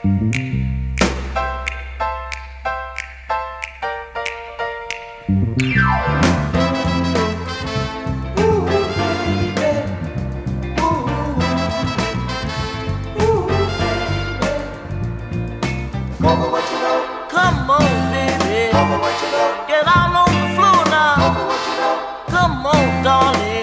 Come on, baby. Get out on the floor now. Come on, darling.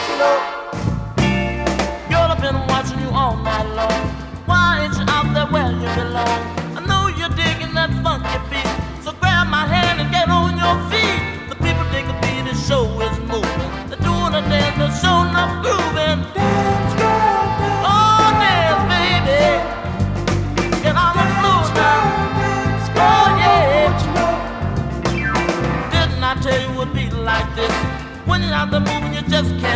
Girl, I've been watching you all night long. Why ain't you out there where you belong? I know you're digging that funky beat, so grab my hand and get on your feet. The people dig the beat, the show is moving. They're doing a dance, they're showing up grooving. Dance, girl, dance. Oh, dance, baby. Get on the floor now. Oh, yeah. Didn't I tell you it would be like this? When you're out there moving, you just can't